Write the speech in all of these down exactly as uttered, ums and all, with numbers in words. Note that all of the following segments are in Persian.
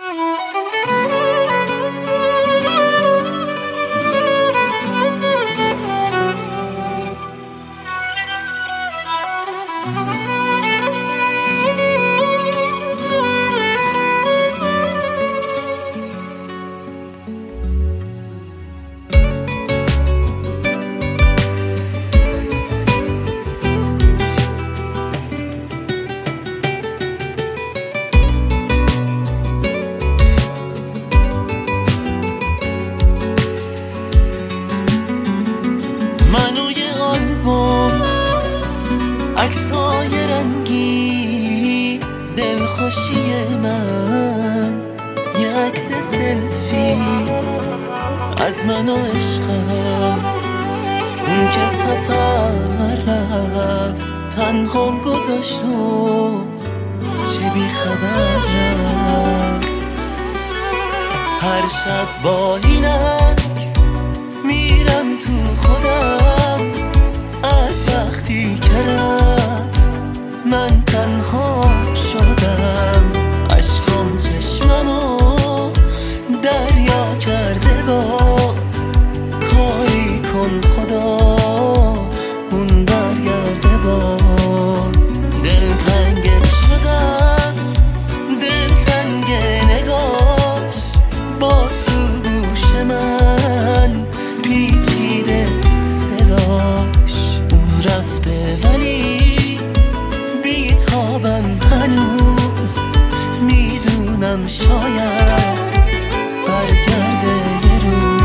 عکسای رنگی دلخوشی من، یه عکس سلفی از من و عشقم. اون که سفر رفت تنهام گذاشت و چه بی خبر رفت. هر شب با این عکس میرم تو خودم، از وقتی که رفت من تنها شدم. عشقم چشممو دریا کرده، باز کاری کن خدا اون برگرده باز. دلتنگ شدم، دلتنگ نگاش، باز تو گوش من پیچیده صداش. اون رفته ولی بیتابم هنوز، میدونم شاید برگرده یه روز.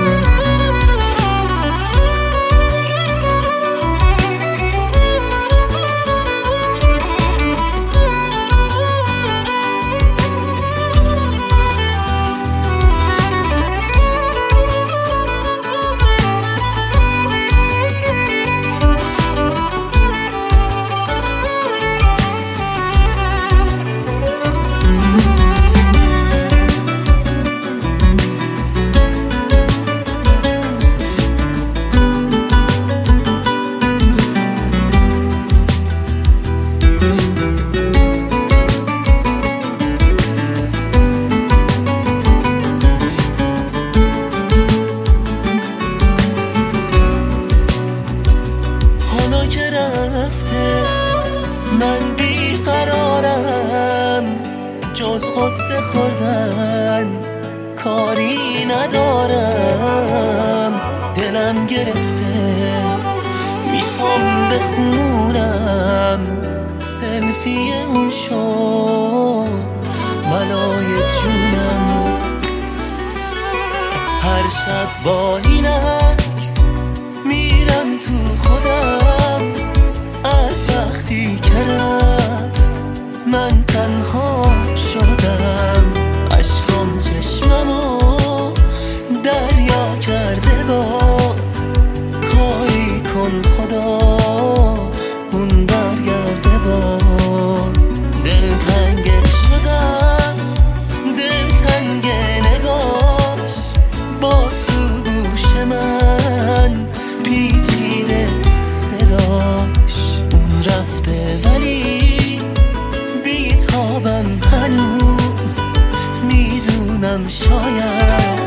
من بیقرارم، جز غصه خوردن کاری ندارم. دلم گرفته میخوام بخونم، سلفی اون شو بلای جونم. هر شب با این عکس میرم تو خودم، از وقتی که رفت من تنها شدم. عشقم چشممو دریا کرده، باز کاری کن خدا اون برگرده باز. دلتنگ شدم، دلتنگ نگاش، باز تو گوش من پیچیده صداش. اون رفته ولی بیتابم هنوز، میدونم شاید